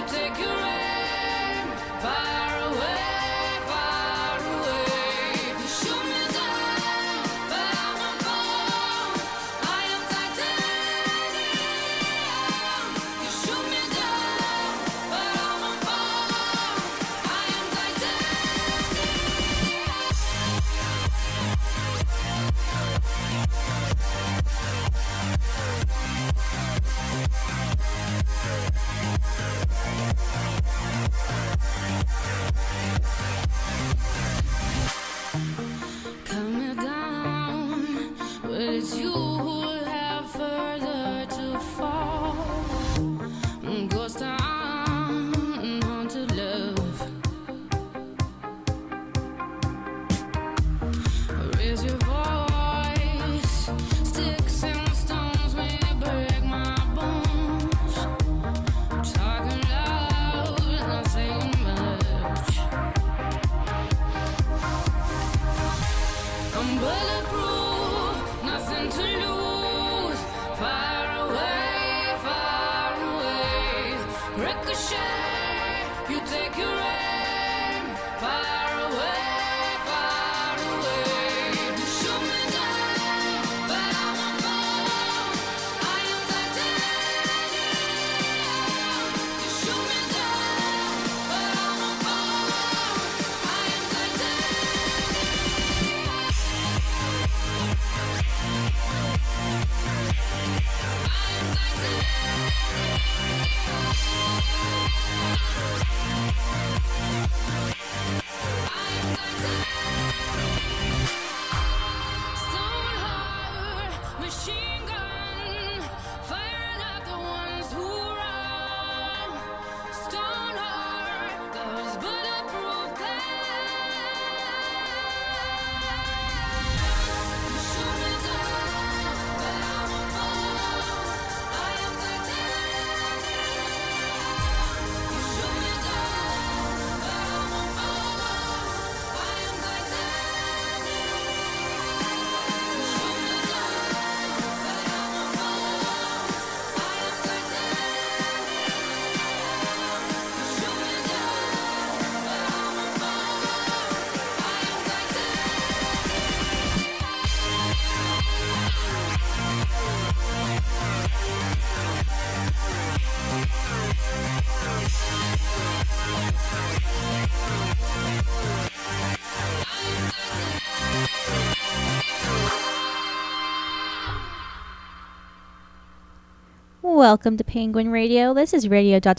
Welcome to Penguin Radio. This is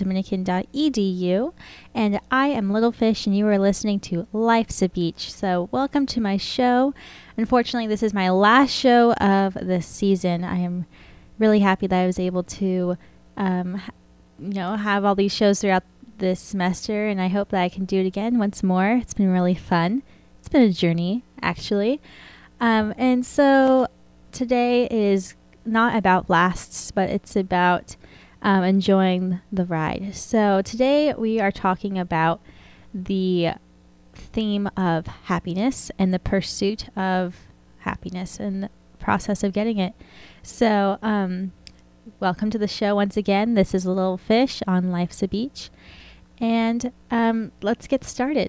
radio.dominican.edu, and I am Little Fish, and you are listening to Life's a Beach. So welcome to my show. Unfortunately, this is my last show of this season. I am really happy that I was able to, have all these shows throughout this semester, and I hope that I can do it again once more. It's been really fun. It's been a journey, actually. And so today is not about lasts, but it's about enjoying the ride. So today we are talking about the theme of happiness and the pursuit of happiness and the process of getting it. So welcome to the show once again. This is Little Fish on Life's a Beach, and let's get started.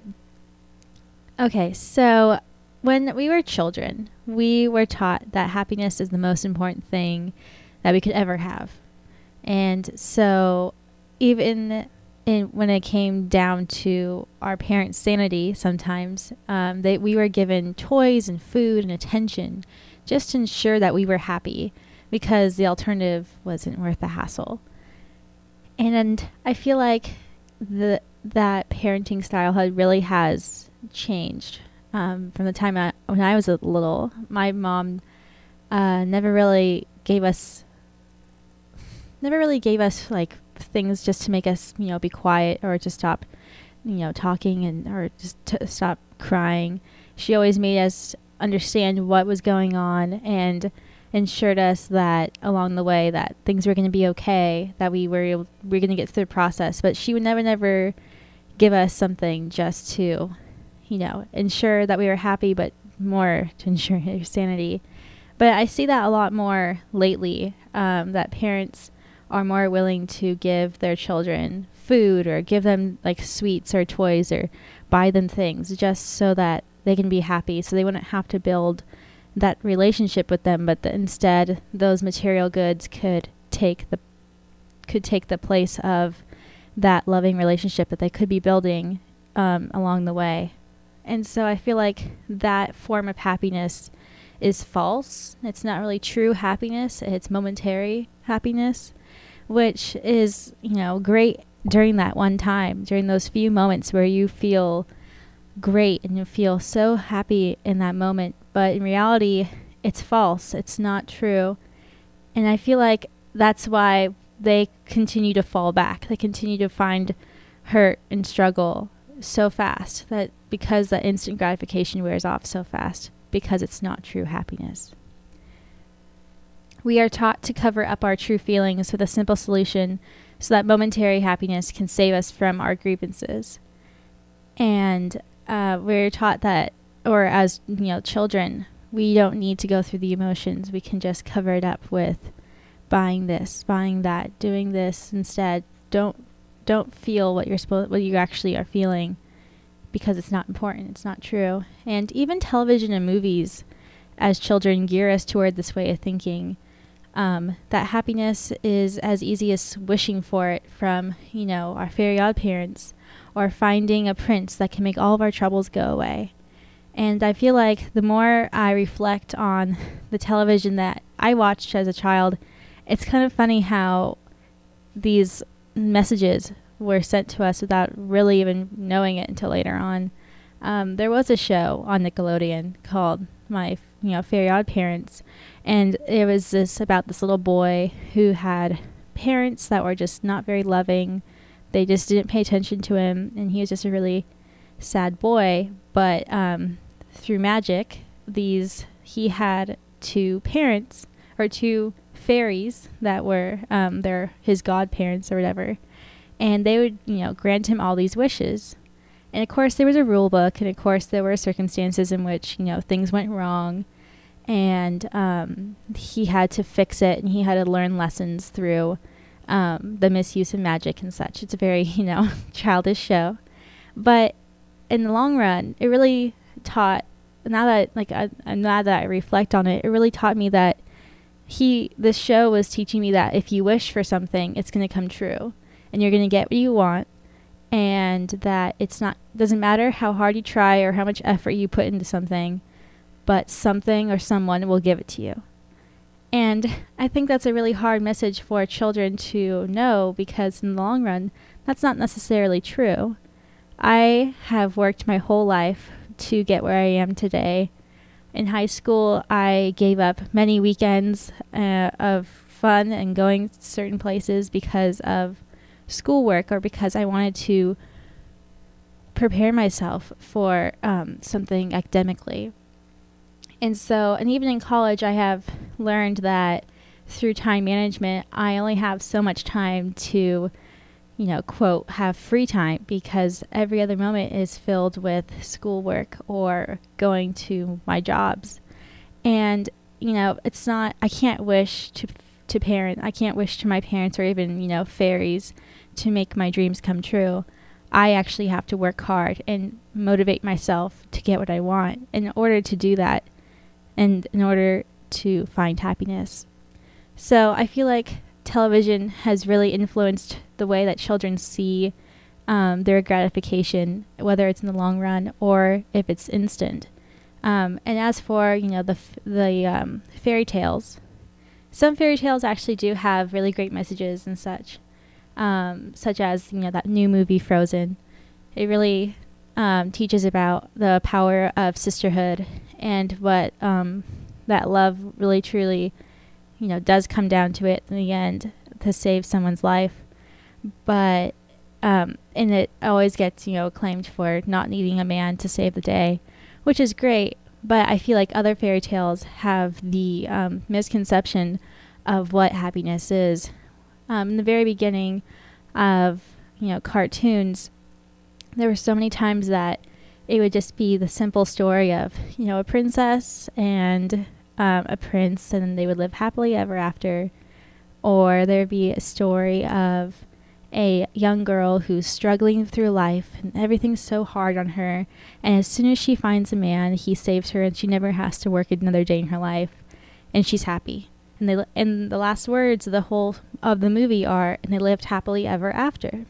Okay, so when we were children, we were taught that happiness is the most important thing that we could ever have. And so even when it came down to our parents' sanity, sometimes we were given toys and food and attention just to ensure that we were happy, because the alternative wasn't worth the hassle. And I feel like that parenting style really has changed. From the time when I was little. My mom never really gave us like things just to make us, be quiet or to stop, talking or just to stop crying. She always made us understand what was going on and ensured us that along the way that things were going to be okay, that we were going to get through the process. But she would never give us something just to ensure that we were happy, but more to ensure her sanity. But I see that a lot more lately, that parents are more willing to give their children food or give them like sweets or toys or buy them things just so that they can be happy, so they wouldn't have to build that relationship with them, but instead those material goods could take the place of that loving relationship that they could be building along the way. And so I feel like that form of happiness is false. It's not really true happiness. It's momentary happiness, which is, great during that one time, during those few moments where you feel great and you feel so happy in that moment. But in reality, it's false. It's not true. And I feel like that's why they continue to fall back. They continue to find hurt and struggle so fast, that because that instant gratification wears off so fast, because it's not true happiness. We are taught to cover up our true feelings with a simple solution so that momentary happiness can save us from our grievances. And we're taught that, or as children, we don't need to go through the emotions. We can just cover it up with buying this, buying that, doing this instead. Don't feel what you actually are feeling, because it's not important. It's not true. And even television and movies, as children, gear us toward this way of thinking. That happiness is as easy as wishing for it from, our fairy godparents, or finding a prince that can make all of our troubles go away. And I feel like the more I reflect on the television that I watched as a child, it's kind of funny how these messages were sent to us without really even knowing it until later on. There was a show on Nickelodeon called My Fairy Odd Parents, and it was about this little boy who had parents that were just not very loving. They just didn't pay attention to him, and he was just a really sad boy. But through magic, he had two parents, or two fairies that were his godparents or whatever, and they would grant him all these wishes. And of course there was a rule book, and of course there were circumstances in which things went wrong, and he had to fix it, and he had to learn lessons through the misuse of magic and such. It's a very childish show, but in the long run, it really taught. Now that I reflect on it, it really taught me that this show was teaching me that if you wish for something, it's going to come true, and you're going to get what you want, and that doesn't matter how hard you try or how much effort you put into something, but something or someone will give it to you. And I think that's a really hard message for children to know, because in the long run, that's not necessarily true. I have worked my whole life to get where I am today. In high school, I gave up many weekends of fun and going to certain places because of schoolwork, or because I wanted to prepare myself for something academically. And even in college, I have learned that through time management, I only have so much time to, quote, have free time, because every other moment is filled with schoolwork or going to my jobs. And, it's not, I can't wish to parent. I can't wish to my parents or even, fairies to make my dreams come true. I actually have to work hard and motivate myself to get what I want in order to do that, and in order to find happiness. So I feel like television has really influenced the way that children see their gratification, whether it's in the long run or if it's instant. And as for the fairy tales, some fairy tales actually do have really great messages and such as that new movie Frozen. It really teaches about the power of sisterhood, and what that love really truly does come down to it in the end to save someone's life. But and it always gets acclaimed for not needing a man to save the day, which is great. But I feel like other fairy tales have the misconception of what happiness is. In the very beginning of cartoons, there were so many times that it would just be the simple story of a princess and a prince, and they would live happily ever after. Or there'd be a story of a young girl who's struggling through life and everything's so hard on her. And as soon as she finds a man, he saves her and she never has to work another day in her life. And she's happy. And the last words of the movie are, and they lived happily ever after.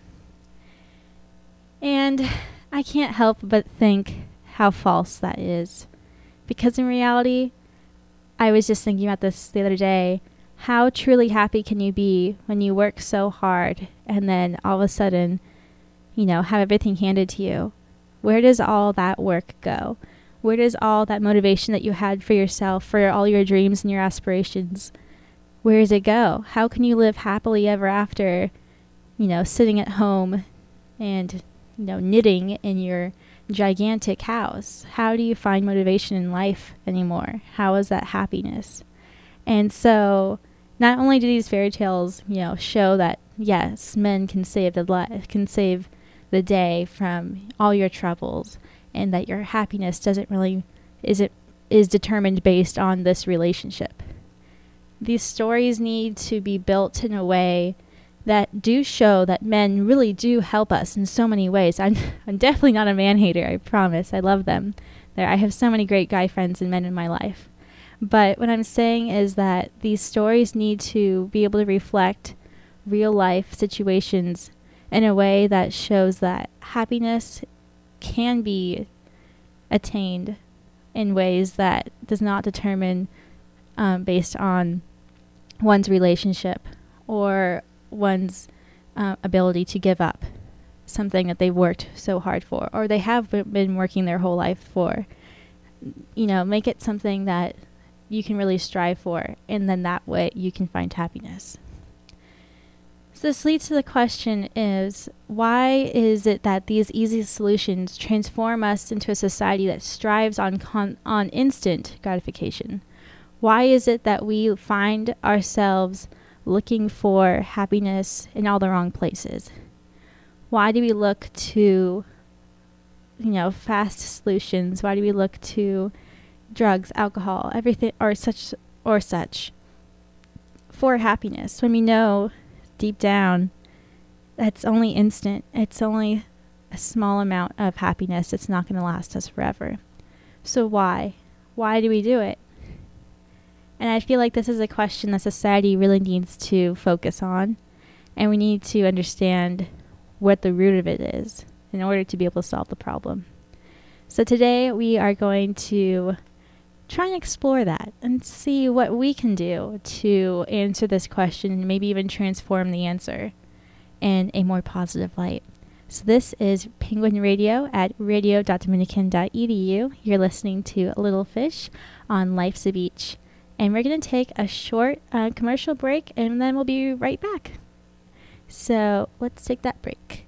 And I can't help but think how false that is. Because in reality, I was just thinking about this the other day. How truly happy can you be when you work so hard and then all of a sudden, have everything handed to you? Where does all that work go? Where does all that motivation that you had for yourself, for all your dreams and your aspirations, where does it go? How can you live happily ever after, sitting at home and, knitting in your gigantic house? How do you find motivation in life anymore? How is that happiness? And so not only do these fairy tales, show that, yes, men can save the day from all your troubles, and that your happiness is determined based on this relationship. These stories need to be built in a way that do show that men really do help us in so many ways. I'm definitely not a man hater, I promise. I love them. I have so many great guy friends and men in my life. But what I'm saying is that these stories need to be able to reflect real life situations in a way that shows that happiness can be attained in ways that does not determine based on one's relationship or one's ability to give up something that they've worked so hard for, or they have been working their whole life for. Make it something that you can really strive for, and then that way you can find happiness. So this leads to the question is, why is it that these easy solutions transform us into a society that strives on instant gratification? Why is it that we find ourselves looking for happiness in all the wrong places? Why do we look to, fast solutions? Why do we look to drugs, alcohol, everything, or such for happiness, when we know deep down that's only instant? It's only a small amount of happiness. It's not going to last us forever. So why? Why do we do it? And I feel like this is a question that society really needs to focus on, and we need to understand what the root of it is in order to be able to solve the problem. So today we are going to try and explore that and see what we can do to answer this question and maybe even transform the answer in a more positive light. So this is Penguin Radio at radio.dominican.edu. You're listening to Little Fish on Life's a Beach. And we're going to take a short commercial break, and then we'll be right back. So let's take that break.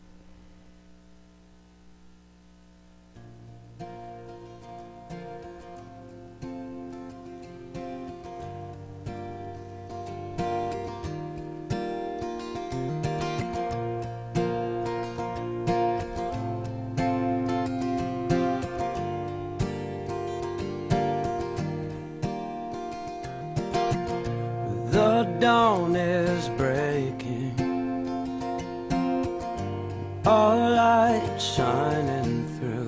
The dawn is breaking, all light shining through.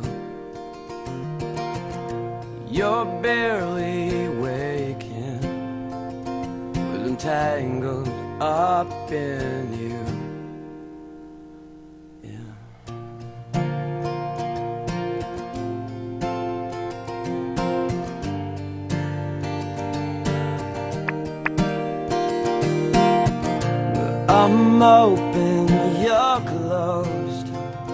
You're barely waking, but entangled up in you. I'm open, you're closed.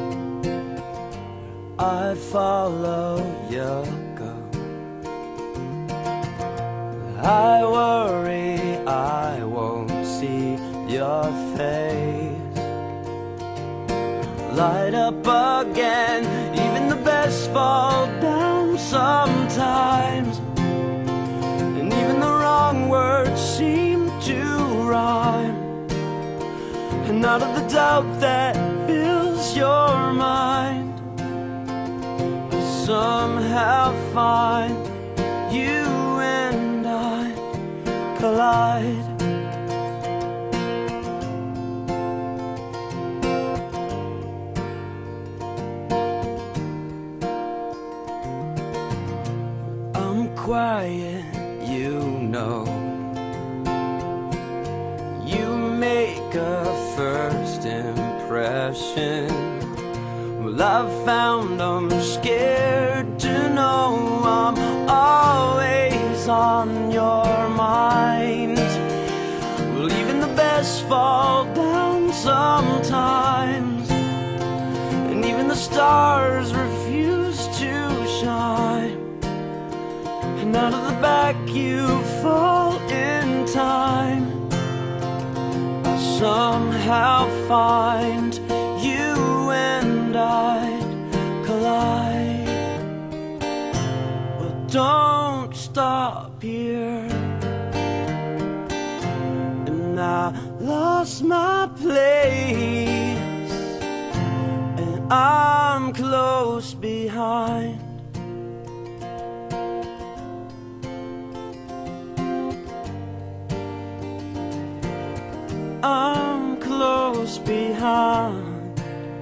I follow you go. I worry I won't see your face light up again. Even the best fall down sometimes, and even the wrong words seem to rhyme. And out of the doubt that fills your mind, I somehow find you and I collide. quiet, you know. You make a first impression. Well, I've found I'm scared to know I'm always on your mind. Well, even the best fall down sometimes, and even the stars refuse to shine. And out of the back you fall in time. I somehow find you and I'd collide. Well, don't stop here. And I lost my place, and I'm close behind. I'm close behind.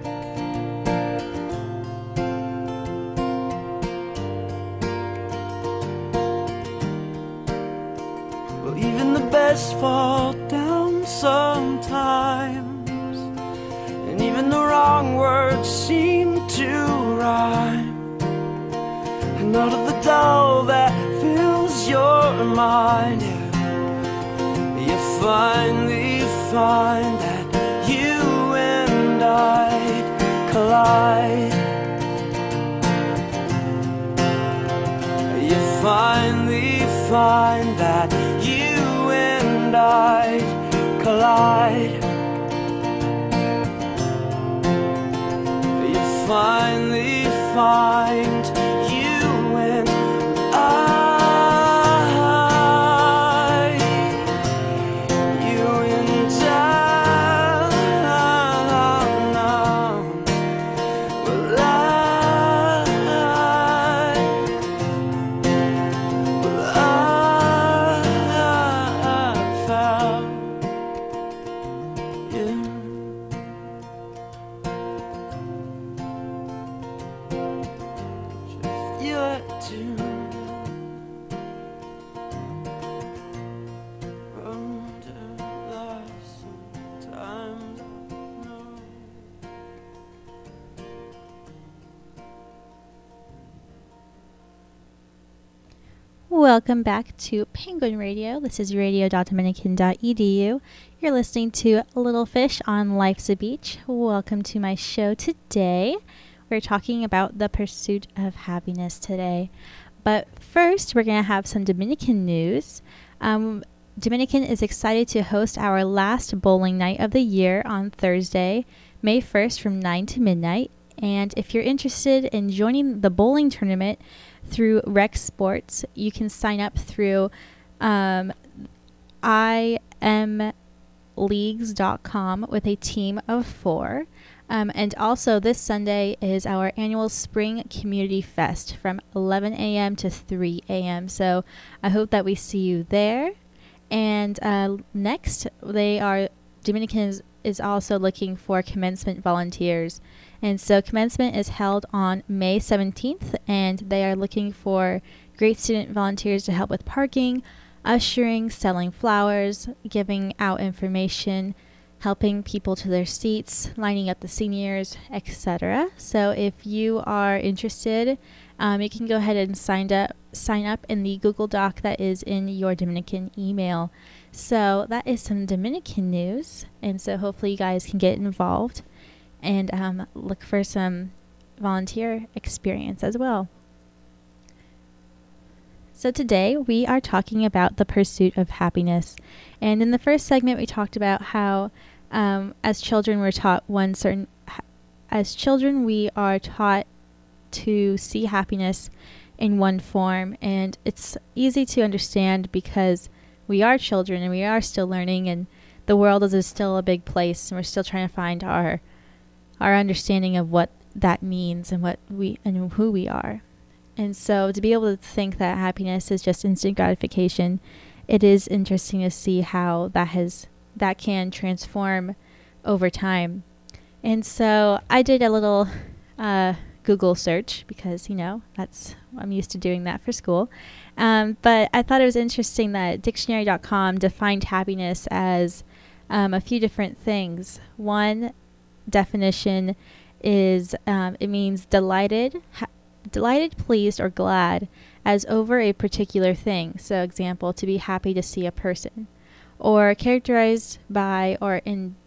Well, even the best fall down sometimes, and even the wrong words seem to rhyme. And out of the dull that fills your mind, you finally find that you and I collide. You finally find that you and I collide. You finally find you and I. Welcome back to Penguin Radio. This is radio.dominican.edu. You're listening to Little Fish on Life's a Beach. Welcome to my show today. We're talking about the pursuit of happiness today. But first, we're going to have some Dominican news. Dominican is excited to host our last bowling night of the year on Thursday, May 1st from 9 to midnight. And if you're interested in joining the bowling tournament through Rec Sports, you can sign up through imleagues.com with a team of 4. And also this Sunday is our annual Spring Community Fest from 11 a.m. to 3 a.m. So I hope that we see you there. And next, Dominican is also looking for commencement volunteers. And so commencement is held on May 17th, and they are looking for great student volunteers to help with parking, ushering, selling flowers, giving out information, helping people to their seats, lining up the seniors, etc. So if you are interested, you can go ahead and sign up in the Google Doc that is in your Dominican email. So that is some Dominican news, and so hopefully you guys can get involved and look for some volunteer experience as well. So today we are talking about the pursuit of happiness. And in the first segment we talked about how as children we are taught to see happiness in one form. And it's easy to understand because we are children and we are still learning, and the world is still a big place, and we're still trying to find our understanding of what that means and who we are. And so to be able to think that happiness is just instant gratification, it is interesting to see how that can transform over time. And so I did a little Google search because, I'm used to doing that for school. But I thought it was interesting that dictionary.com defined happiness as a few different things. One definition is it means delighted, pleased, or glad as over a particular thing. So example, to be happy to see a person. Or characterized by or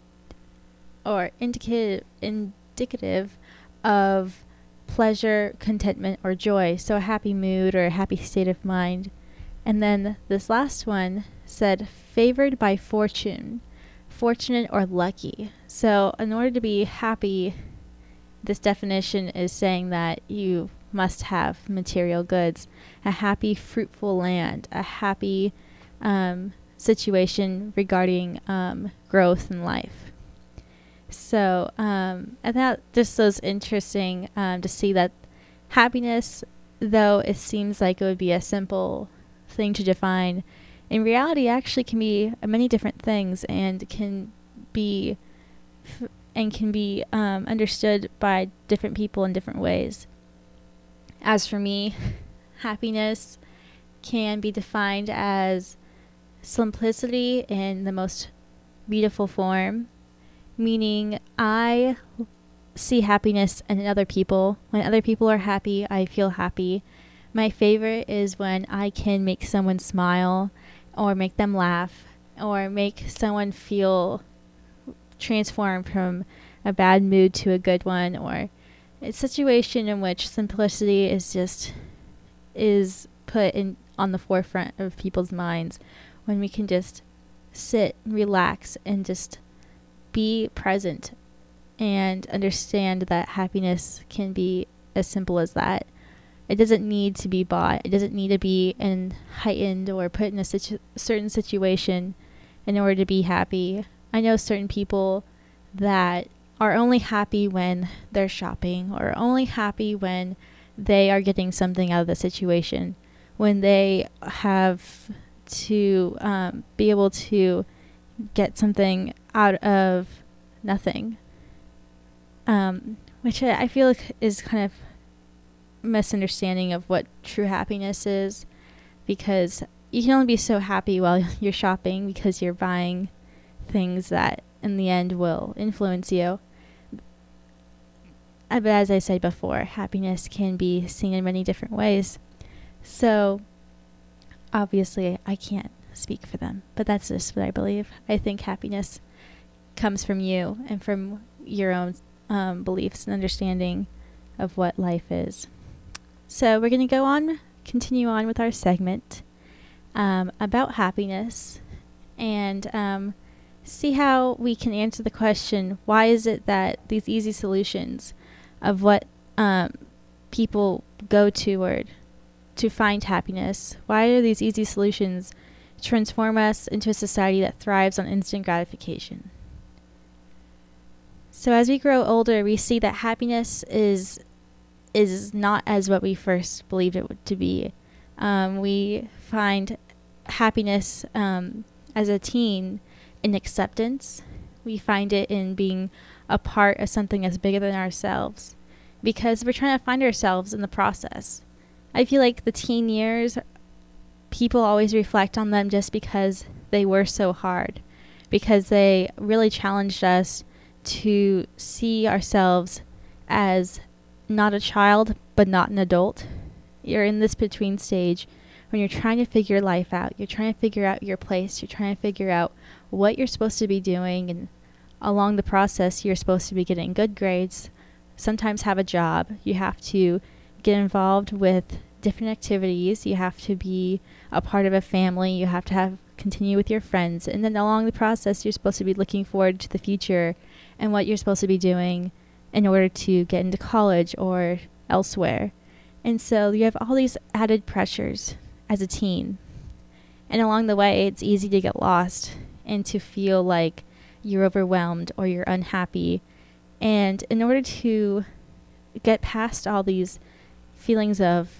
indicative of pleasure, contentment, or joy. So a happy mood or a happy state of mind. And then this last one said favored by fortune, fortunate or lucky. So in order to be happy, this definition is saying that you must have material goods, a happy, fruitful land, a happy situation regarding growth in life. So I thought this was interesting to see that happiness, though it seems like it would be a simple thing to define, in reality actually can be many different things and can be understood by different people in different ways. As for me, happiness can be defined as simplicity in the most beautiful form, meaning I see happiness in other people. When other people are happy, I feel happy. My favorite is when I can make someone smile or make them laugh or make someone feel transformed from a bad mood to a good one, or a situation in which simplicity is put in on the forefront of people's minds, when we can just sit, relax, and just be present and understand that happiness can be as simple as that. It doesn't need to be bought. It doesn't need to be heightened or put in a certain situation in order to be happy. I know certain people that are only happy when they're shopping, or only happy when they are getting something out of the situation, when they have to be able to get something out of nothing, which I feel like is kind of misunderstanding of what true happiness is, because you can only be so happy while you're shopping because you're buying things that in the end will influence you. But as I said before, happiness can be seen in many different ways. So obviously I can't speak for them, but that's just what I believe. I think happiness comes from you and from your own beliefs and understanding of what life is. So we're going to continue on with our segment about happiness, and see how we can answer the question, why is it that these easy solutions of what people go toward to find happiness, why do these easy solutions transform us into a society that thrives on instant gratification? So as we grow older, we see that happiness is not as what we first believed it to be. We find happiness as a teen in acceptance. We find it in being a part of something that's bigger than ourselves, because we're trying to find ourselves in the process. I feel like the teen years, people always reflect on them just because they were so hard, because they really challenged us to see ourselves as not a child, but not an adult. You're in this between stage when you're trying to figure life out. You're trying to figure out your place. You're trying to figure out what you're supposed to be doing. And along the process, you're supposed to be getting good grades, sometimes have a job. You have to get involved with different activities. You have to be a part of a family. You have to continue with your friends. And then along the process, you're supposed to be looking forward to the future and what you're supposed to be doing in order to get into college or elsewhere. And so you have all these added pressures as a teen. And along the way, it's easy to get lost and to feel like you're overwhelmed or you're unhappy. And in order to get past all these feelings of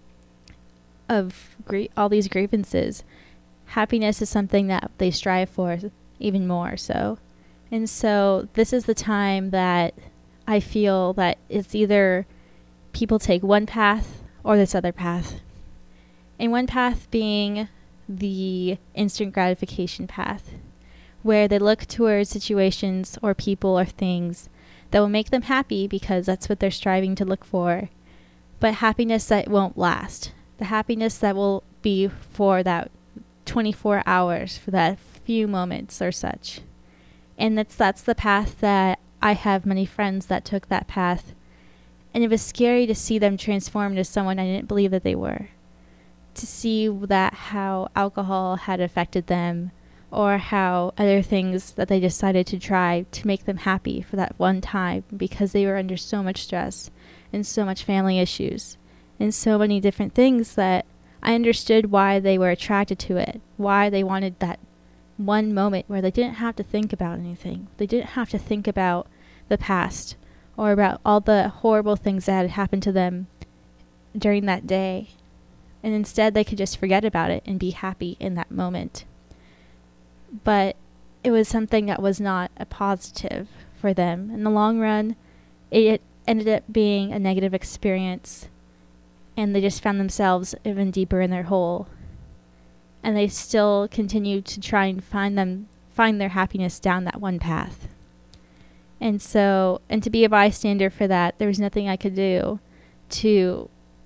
all these grievances, happiness is something that they strive for even more so. And so this is the time that I feel that it's either people take one path or this other path. And one path being the instant gratification path, where they look towards situations or people or things that will make them happy because that's what they're striving to look for, but happiness that won't last. The happiness that will be for that 24 hours, for that few moments or such. And that's the path that I have many friends that took that path. And it was scary to see them transform into someone I didn't believe that they were. To see that how alcohol had affected them, or how other things that they decided to try to make them happy for that one time because they were under so much stress and so much family issues and so many different things that I understood why they were attracted to it, why they wanted that one moment where they didn't have to think about anything. They didn't have to think about the past or about all the horrible things that had happened to them during that day. And instead they could just forget about it and be happy in that moment. But it was something that was not a positive for them. In the long run, it ended up being a negative experience, and they just found themselves even deeper in their hole. And they still continued to try and find their happiness down that one path. And to be a bystander for that, there was nothing I could do to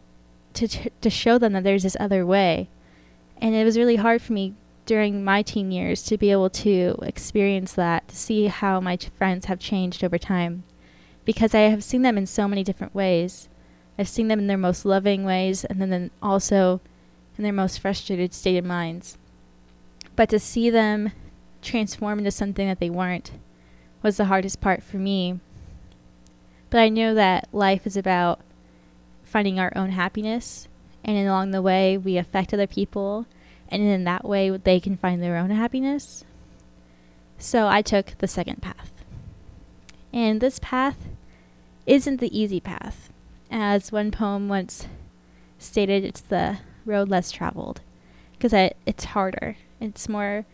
show them that there's this other way. And it was really hard for me during my teen years to be able to experience that, to see how my friends have changed over time, because I have seen them in so many different ways. I've seen them in their most loving ways, and then also in their most frustrated state of minds. But to see them transform into something that they weren't was the hardest part for me. But I know that life is about finding our own happiness, and along the way we affect other people, and in that way they can find their own happiness. So I took the second path. And this path isn't the easy path. As one poem once stated, it's the road less traveled, because it's harder. It's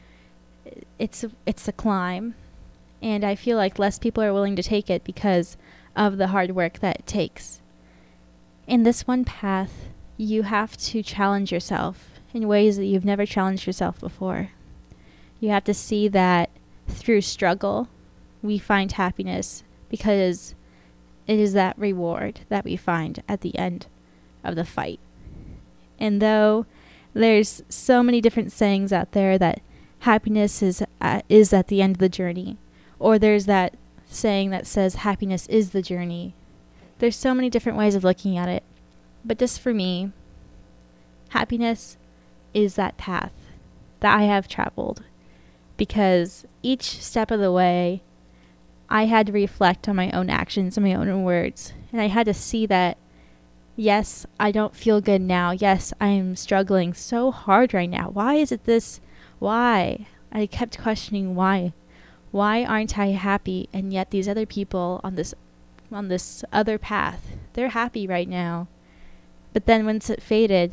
a climb, and I feel like less people are willing to take it because of the hard work that it takes. In this one path, you have to challenge yourself in ways that you've never challenged yourself before. You have to see that through struggle, we find happiness, because it is that reward that we find at the end of the fight. And though there's so many different sayings out there that happiness is at the end of the journey, or there's that saying that says happiness is the journey, there's so many different ways of looking at it. But just for me, happiness is that path that I have traveled, because each step of the way I had to reflect on my own actions and my own words, and I had to see that yes, I don't feel good now. Yes, I am struggling so hard right now. Why is it this? Why? I kept questioning why. Why aren't I happy? And yet these other people on this other path, they're happy right now. But then once it faded,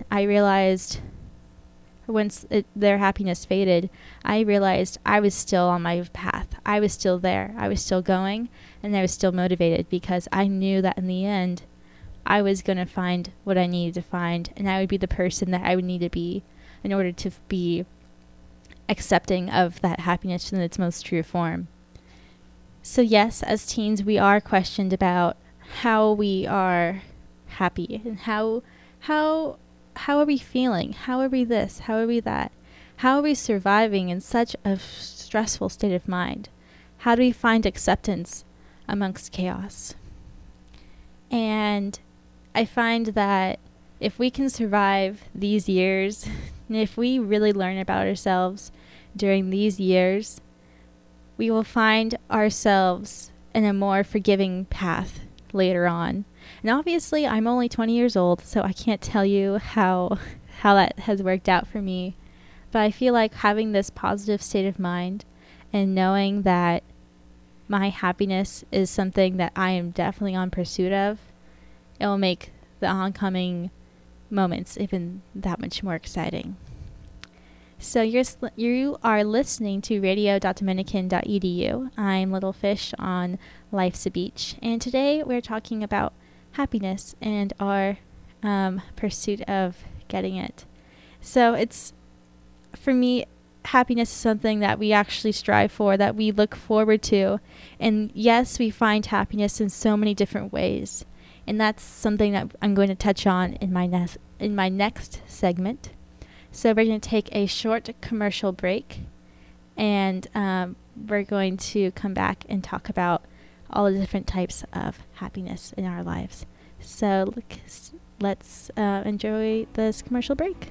their happiness faded, I realized I was still on my path. I was still there. I was still going, and I was still motivated, because I knew that in the end, I was going to find what I needed to find, and I would be the person that I would need to be in order to be accepting of that happiness in its most true form. So yes, as teens, we are questioned about how we are happy, and how are we feeling? How are we this? How are we that? How are we surviving in such a stressful state of mind? How do we find acceptance amongst chaos? And I find that if we can survive these years, and if we really learn about ourselves during these years, we will find ourselves in a more forgiving path later on. And obviously, I'm only 20 years old, so I can't tell you how that has worked out for me. But I feel like having this positive state of mind and knowing that my happiness is something that I am definitely on pursuit of, it will make the oncoming moments even that much more exciting. So you are listening to radio.dominican.edu. I'm Little Fish on Life's a Beach, and today we're talking about happiness and our pursuit of getting it. So it's, for me, happiness is something that we actually strive for, that we look forward to. And yes, we find happiness in so many different ways. And that's something that I'm going to touch on in my next segment. So we're going to take a short commercial break, and we're going to come back and talk about all the different types of happiness in our lives. So let's enjoy this commercial break.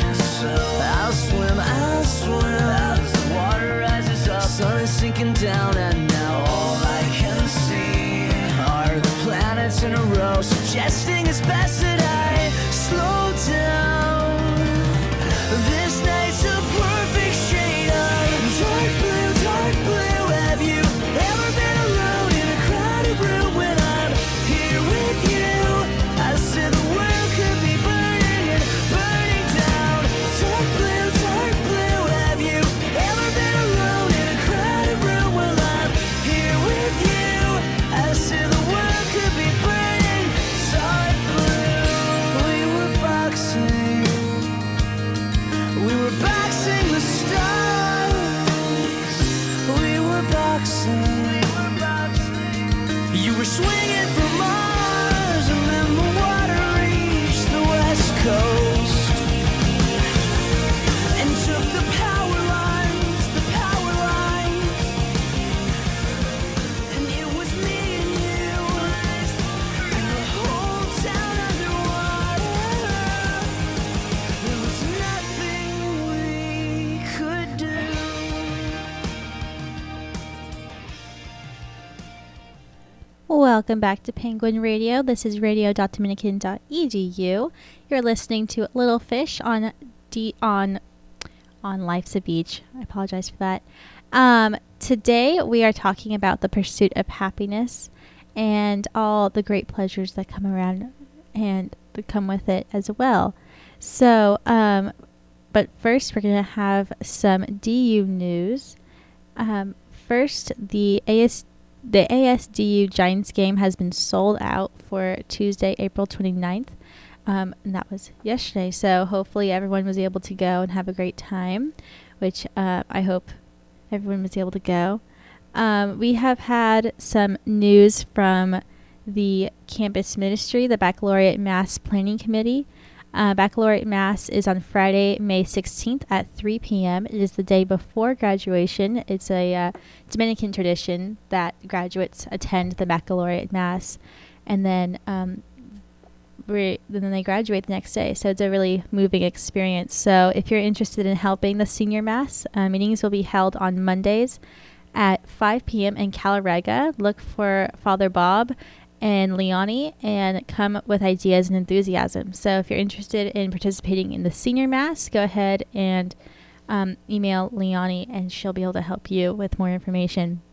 I'll swim as the water rises up. Sun is sinking down, and now all I can see are the planets in a row, suggesting it's best that I slow down. This night's a perfect shade of dark blue, dark blue. Have you ever been alone in a crowded room when I'm here with you? I said the world could be burning and burning down. Dark blue, dark blue. Have you ever been alone in a crowded room while I'm here with you? I said the world could be burning dark blue. We were boxing. We were boxing the stars. We were boxing. You were swinging for Mars, and then the water reached the west coast and took the power lines, and it was me and you, and the whole town underwater. There was nothing we could do. Welcome back to Penguin Radio. This is radio.dominican.edu. You're listening to Little Fish on Life's a Beach. I apologize for that. Today we are talking about the pursuit of happiness and all the great pleasures that come around and that come with it as well. So, but first we're going to have some DU news. First, the ASDU Giants game has been sold out for Tuesday, April 29th. And that was yesterday. So hopefully everyone was able to go and have a great time, which I hope everyone was able to go. We have had some news from the campus ministry, the Baccalaureate Mass Planning Committee. Baccalaureate Mass is on Friday, May 16th at 3 p.m. It is the day before graduation. It's a Dominican tradition that graduates attend the Baccalaureate Mass, and then then they graduate the next day. So it's a really moving experience. So if you're interested in helping the senior Mass, meetings will be held on Mondays at 5 p.m. in Calarega. Look for Father Bob and Leonie and come with ideas and enthusiasm. So if you're interested in participating in the senior Mass, go ahead and email Leonie and she'll be able to help you with more information.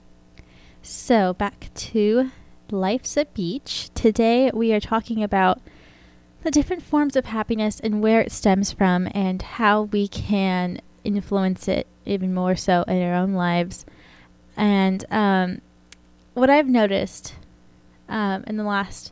So back to Life's a Beach. Today we are talking about the different forms of happiness and where it stems from and how we can influence it even more so in our own lives. And what I've noticed in the last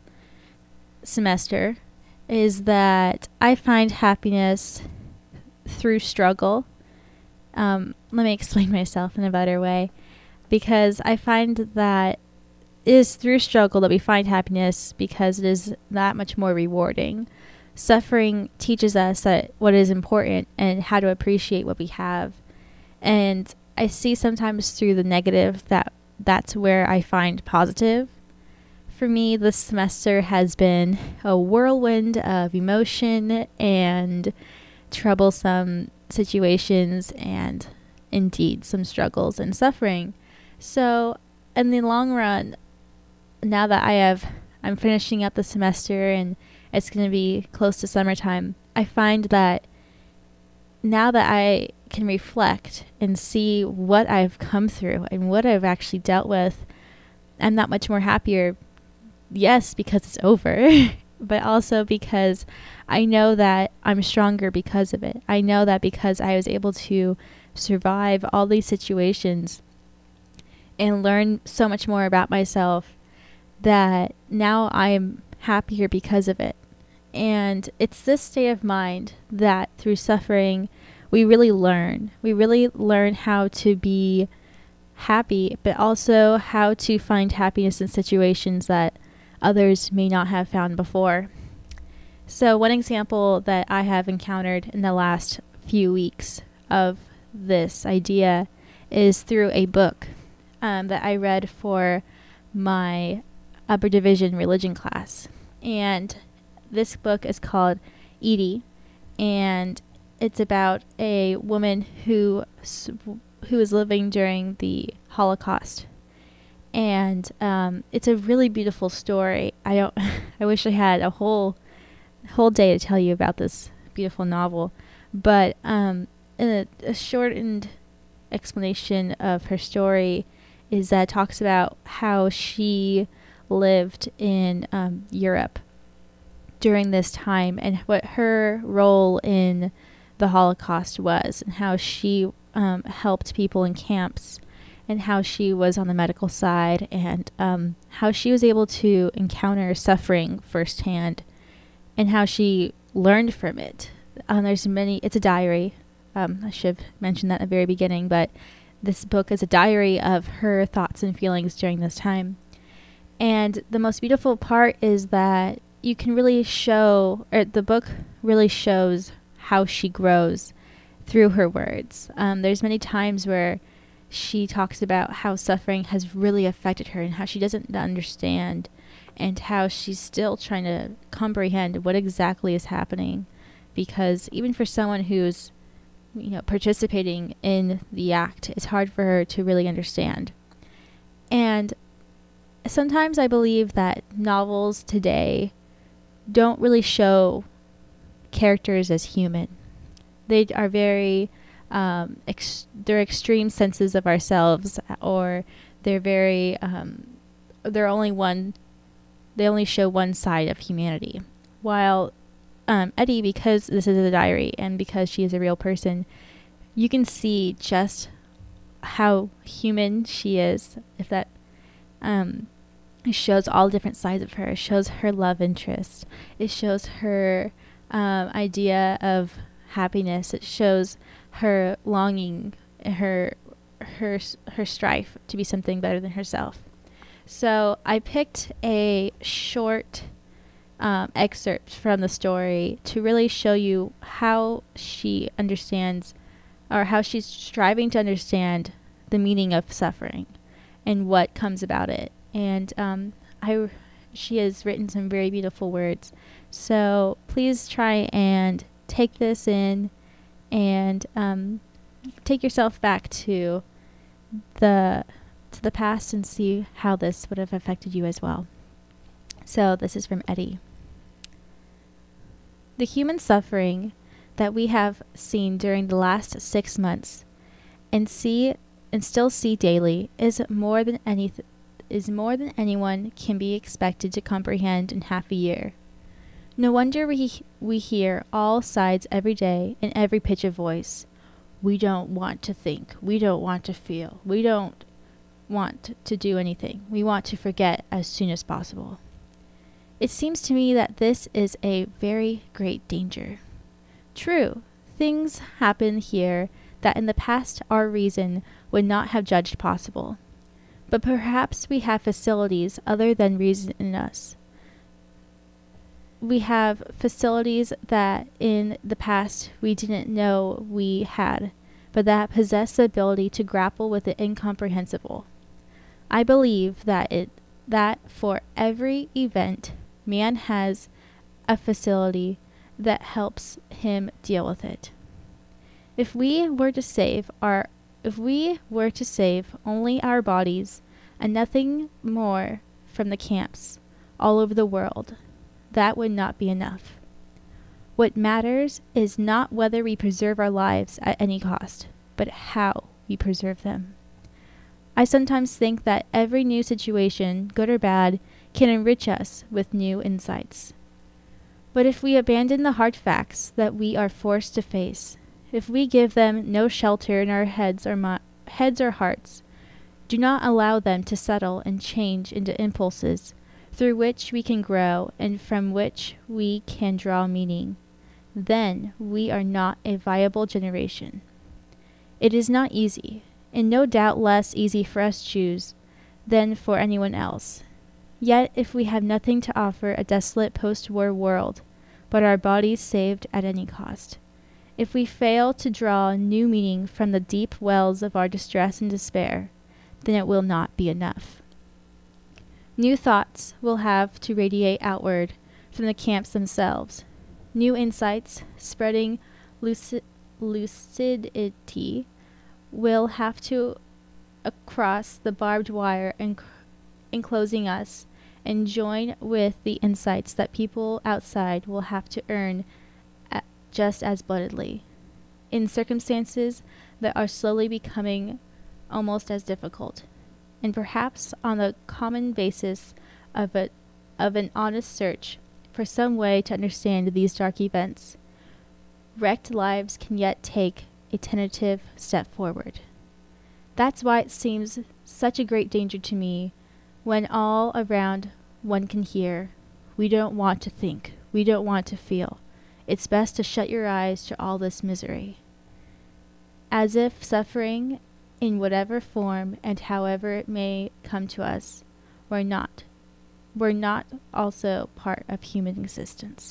semester is that I find happiness through struggle. Let me explain myself in a better way, because I find that it is through struggle that we find happiness because it is that much more rewarding. Suffering teaches us that what is important and how to appreciate what we have. And I see sometimes through the negative that's where I find positive. For me, this semester has been a whirlwind of emotion and troublesome situations and indeed some struggles and suffering. So in the long run, now that I'm finishing up the semester and it's going to be close to summertime, I find that now that I can reflect and see what I've come through and what I've actually dealt with, I'm that much more happier. Yes, because it's over, but also because I know that I'm stronger because of it. I know that because I was able to survive all these situations and learn so much more about myself, that now I'm happier because of it. And it's this state of mind that through suffering, we really learn. We really learn how to be happy, but also how to find happiness in situations that others may not have found before. So one example that I have encountered in the last few weeks of this idea is through a book that I read for my upper division religion class. And this book is called Edie, and it's about a woman who was living during the Holocaust. And it's a really beautiful story. I wish I had a whole day to tell you about this beautiful novel. But in a shortened explanation of her story is that it talks about how she lived in Europe during this time and what her role in the Holocaust was, and how she helped people in camps, and how she was on the medical side, and how she was able to encounter suffering firsthand, and how she learned from it. It's a diary. I should have mentioned that at the very beginning, but this book is a diary of her thoughts and feelings during this time. And the most beautiful part is that you can really the book really shows how she grows through her words. There's many times where she talks about how suffering has really affected her and how she doesn't understand, and how she's still trying to comprehend what exactly is happening. Because even for someone who's participating in the act, it's hard for her to really understand. And sometimes I believe that novels today don't really show characters as human. They are very they're extreme senses of ourselves, or they're very they only show one side of humanity. While Eddie, because this is a diary and because she is a real person, you can see just how human she is. If that it shows all different sides of her. It shows her love interest. It shows her idea of happiness. It shows her longing, her strife to be something better than herself. So I picked a short excerpt from the story to really show you how she understands, or how she's striving to understand, the meaning of suffering and what comes about it. And she has written some very beautiful words. So please try and take this in and take yourself back to the past and see how this would have affected you as well. So this is from Eddie. The human suffering that we have seen during the last 6 months and still see daily is more than anyone can be expected to comprehend in half a year. No wonder we hear all sides every day in every pitch of voice. We don't want to think. We don't want to feel. We don't want to do anything. We want to forget as soon as possible. It seems to me that this is a very great danger. True, things happen here that in the past our reason would not have judged possible. But perhaps we have facilities other than reason in us. We have facilities that in the past we didn't know we had, but that possess the ability to grapple with the incomprehensible. I believe that for every event, man has a facility that helps him deal with it. If we were to save only our bodies and nothing more from the camps all over the world, that would not be enough. What matters is not whether we preserve our lives at any cost, but how we preserve them. I sometimes think that every new situation, good or bad, can enrich us with new insights. But if we abandon the hard facts that we are forced to face, if we give them no shelter in our heads or hearts, do not allow them to settle and change into impulses through which we can grow and from which we can draw meaning, then we are not a viable generation. It is not easy, and no doubt less easy for us Jews than for anyone else. Yet if we have nothing to offer a desolate post-war world, but our bodies saved at any cost, if we fail to draw new meaning from the deep wells of our distress and despair, then it will not be enough. New thoughts will have to radiate outward from the camps themselves, new insights spreading lucidity will have to across the barbed wire enclosing us and join with the insights that people outside will have to earn just as bloodedly, in circumstances that are slowly becoming almost as difficult, and perhaps on the common basis of an honest search for some way to understand these dark events, wrecked lives can yet take a tentative step forward. That's why it seems such a great danger to me when all around one can hear, "We don't want to think, we don't want to feel. It's best to shut your eyes to all this misery." As if suffering, in whatever form and however it may come to us, were not also part of human existence.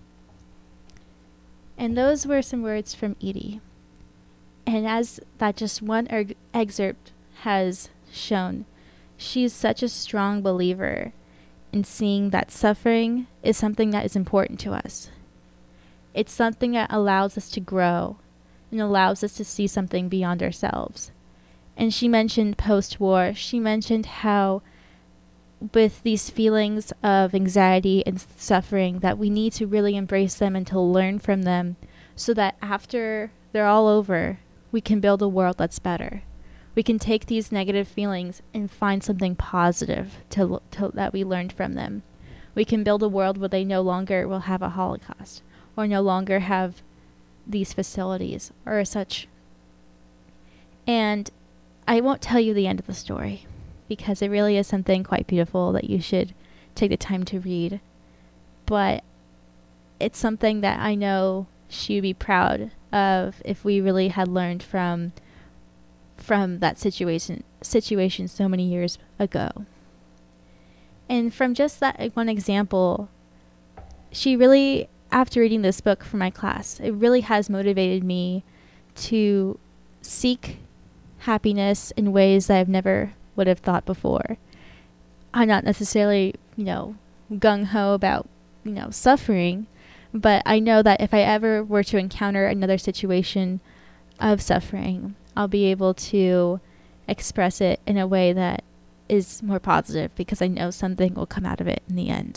And those were some words from Edie. And as that just one excerpt has shown, she's such a strong believer in seeing that suffering is something that is important to us. It's something that allows us to grow and allows us to see something beyond ourselves. And she mentioned post-war, she mentioned how with these feelings of anxiety and suffering that we need to really embrace them and to learn from them so that after they're all over, we can build a world that's better. We can take these negative feelings and find something positive that we learned from them. We can build a world where they no longer will have a Holocaust or no longer have these facilities or such. And I won't tell you the end of the story because it really is something quite beautiful that you should take the time to read. But it's something that I know she would be proud of if we really had learned from that situation so many years ago. And from just that one example, she really, after reading this book for my class, it really has motivated me to seek happiness in ways that I've never would have thought before. I'm not necessarily, gung-ho about, suffering, but I know that if I ever were to encounter another situation of suffering, I'll be able to express it in a way that is more positive because I know something will come out of it in the end.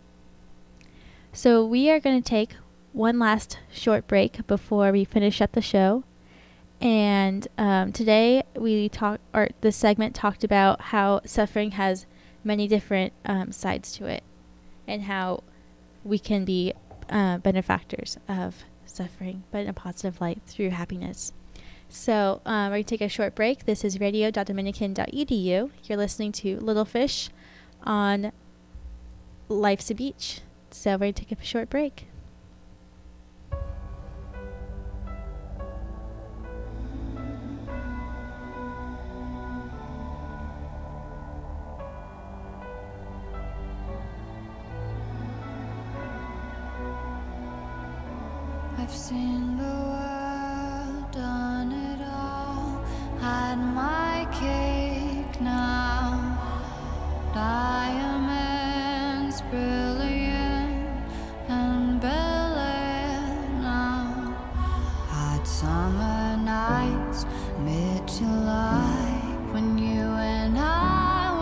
So we are going to take one last short break before we finish up the show. And today this segment talked about how suffering has many different sides to it and how we can be benefactors of suffering, but in a positive light through happiness. So we're going to take a short break. This is radio.dominican.edu. You're listening to Little Fish on Life's a Beach. So we're going to take a short break. I've seen the world, done it all, had my cake now. Diamonds brilliant and Bel Air now. Hot summer nights, mid-July, when you and I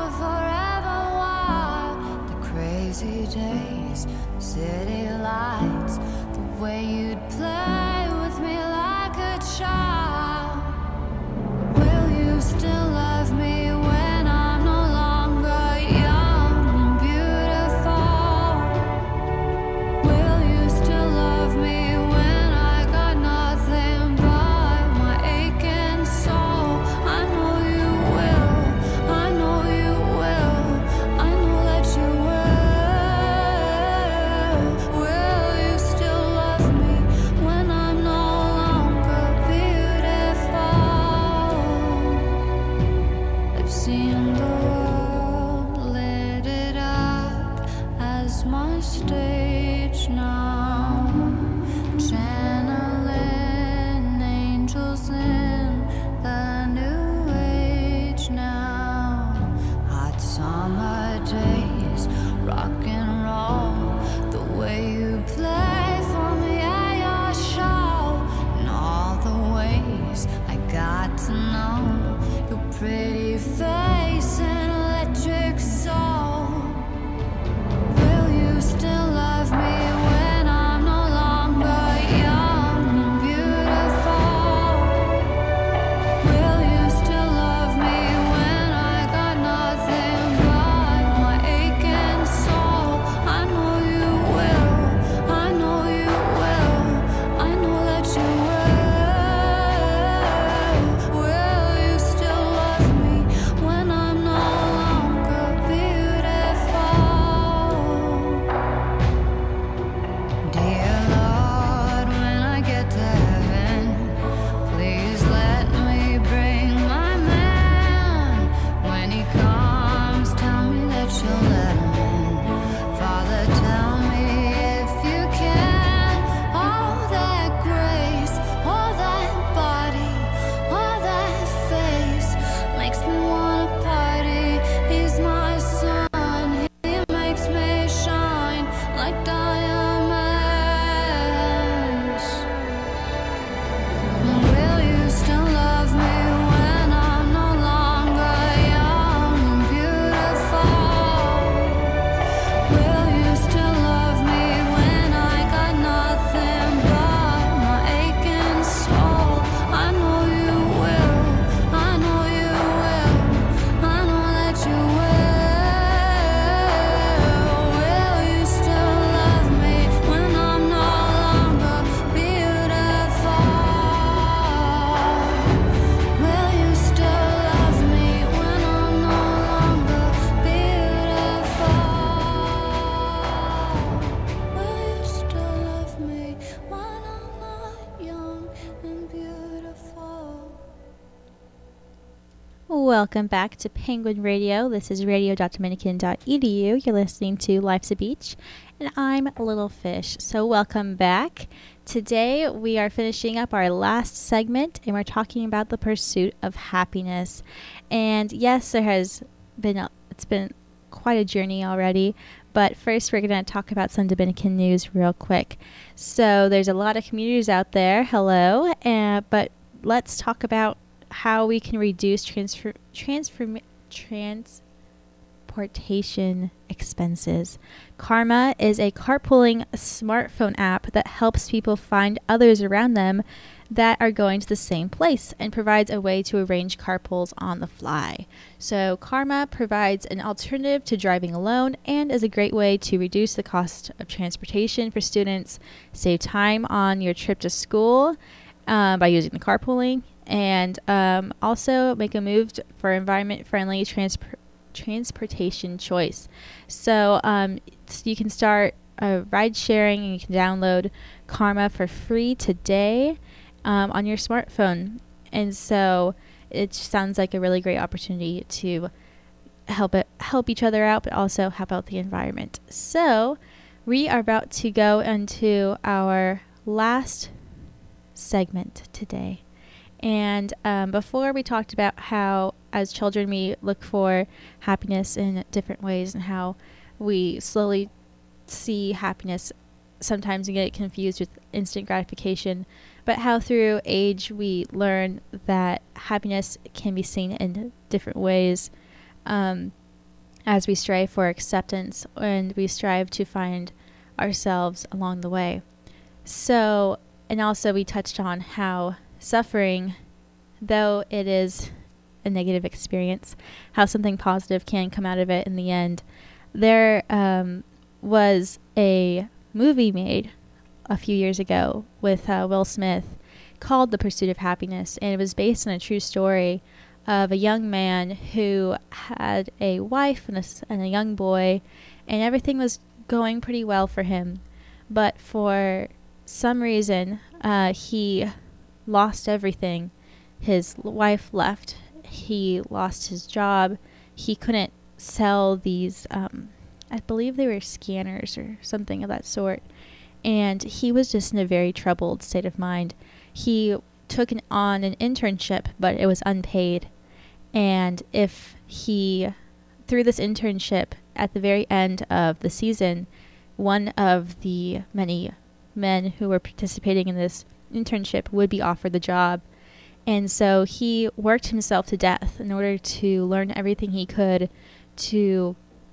were forever wild. The crazy days, city lights, the way you'd play with me like a child. Will you still love me when I'm no longer young and beautiful? Will you still love me when I got nothing but my aching soul? I know you will, I know you will, I know that you will. Will you still love me when beautiful. Welcome back to Penguin Radio. This is radio.dominican.edu. You're listening to Life's a Beach, and I'm Little Fish. So welcome back. Today we are finishing up our last segment, and we're talking about the pursuit of happiness. And yes, it's been quite a journey already. But first, we're going to talk about some Dominican news real quick. So there's a lot of communities out there. Hello. But let's talk about how we can reduce transportation expenses. Karma is a carpooling smartphone app that helps people find others around them that are going to the same place and provides a way to arrange carpools on the fly. So Karma provides an alternative to driving alone and is a great way to reduce the cost of transportation for students, save time on your trip to school by using the carpooling, and also make a move for environment-friendly transportation choice. So you can start ride sharing, and you can download Karma for free today on your smartphone. And so it sounds like a really great opportunity to help each other out, but also help out the environment. So we are about to go into our last segment today. And before we talked about how as children we look for happiness in different ways and how we slowly see happiness sometimes and get it confused with instant gratification, but how through age we learn that happiness can be seen in different ways as we strive for acceptance and we strive to find ourselves along the way. So, and also we touched on how suffering, though it is a negative experience, how something positive can come out of it in the end. There was a movie made a few years ago with Will Smith called The Pursuit of Happiness, and it was based on a true story of a young man who had a wife and a young boy, and everything was going pretty well for him. But for some reason, he lost everything. His wife left. He lost his job. He couldn't sell these, I believe they were scanners or something of that sort. And he was just in a very troubled state of mind. He took on an internship, but it was unpaid. And through this internship, at the very end of the season, one of the many men who were participating in this internship would be offered the job. And so he worked himself to death in order to learn everything he could to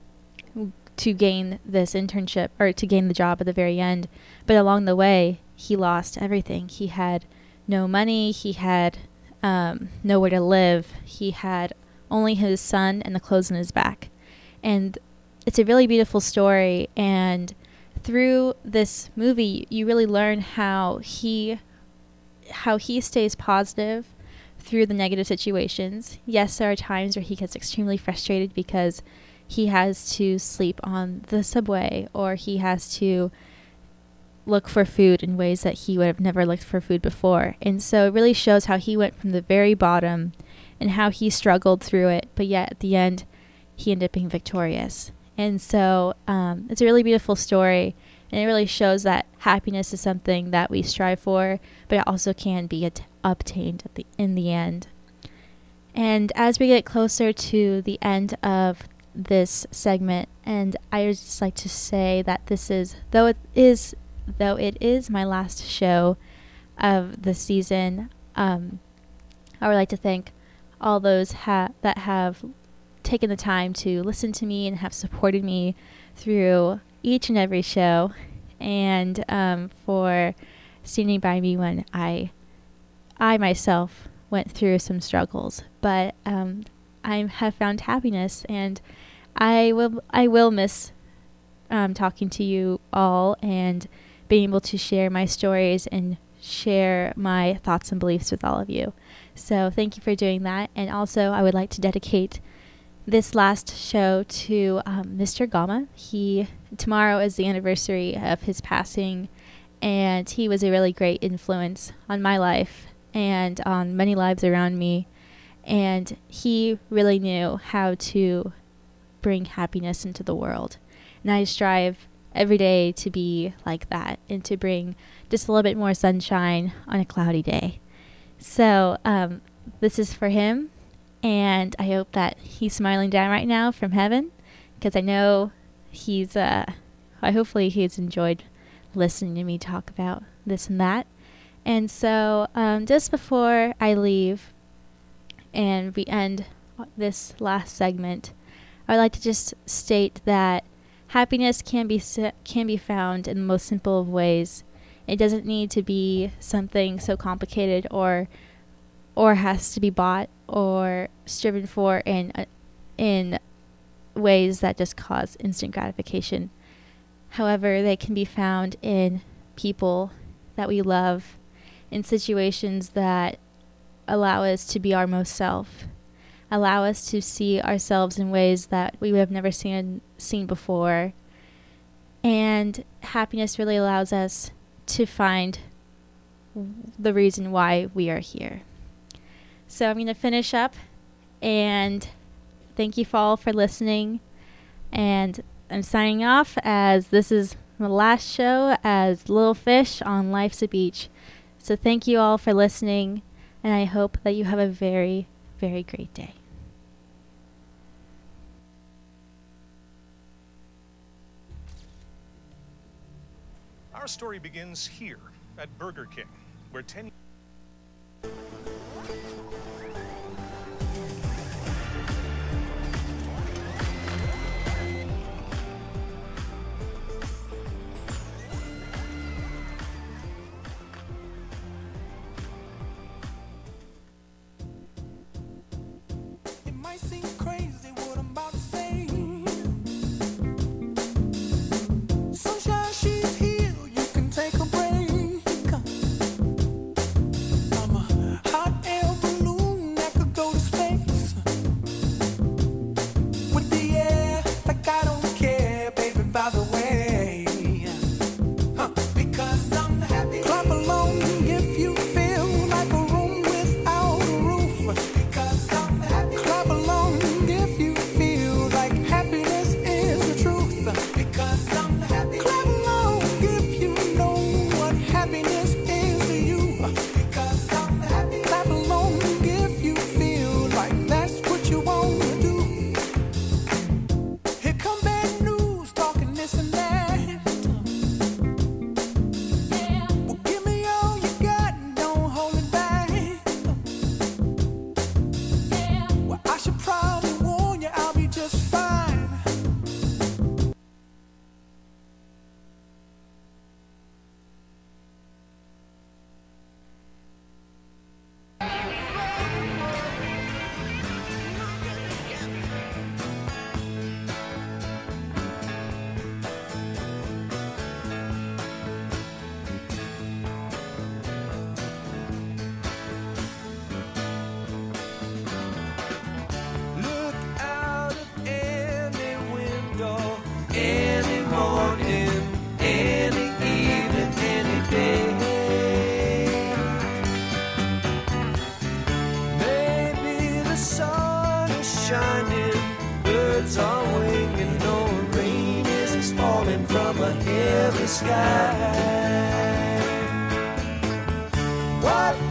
gain this internship, or to gain the job at the very end. But along the way, he lost everything. He had no money. He had nowhere to live. He had only his son and the clothes on his back. And it's a really beautiful story. And through this movie, you really learn how he stays positive through the negative situations. Yes, there are times where he gets extremely frustrated because he has to sleep on the subway, or he has to look for food in ways that he would have never looked for food before. And so it really shows how he went from the very bottom and how he struggled through it, but yet at the end, he ended up being victorious. And so it's a really beautiful story, and it really shows that happiness is something that we strive for, but it also can be obtained in the end. And as we get closer to the end of this segment, and I would just like to say that this is, though it is my last show of the season, I would like to thank all those that have taken the time to listen to me and have supported me through each and every show, and for standing by me when I myself went through some struggles. But I have found happiness, and I will miss talking to you all and being able to share my stories and share my thoughts and beliefs with all of you. So thank you for doing that. And also, I would like to dedicate this last show to Mr. Gama. Tomorrow is the anniversary of his passing, and he was a really great influence on my life and on many lives around me. And he really knew how to bring happiness into the world. And I strive every day to be like that and to bring just a little bit more sunshine on a cloudy day. So this is for him, and I hope that he's smiling down right now from heaven, because I know he's hopefully he's enjoyed listening to me talk about this and that. And so just before I leave and we end this last segment, I'd like to just state that happiness can be found in the most simple of ways. It doesn't need to be something so complicated or has to be bought or striven for in ways that just cause instant gratification. However, they can be found in people that we love, in situations that allow us to be our most self, allow us to see ourselves in ways that we would have never seen before. And happiness really allows us to find the reason why we are here. So I'm going to finish up, and thank you all for listening. And I'm signing off, as this is my last show as Little Fish on Life's a Beach. So thank you all for listening, and I hope that you have a very, very great day. Our story begins here at Burger King, where 10... Sky. What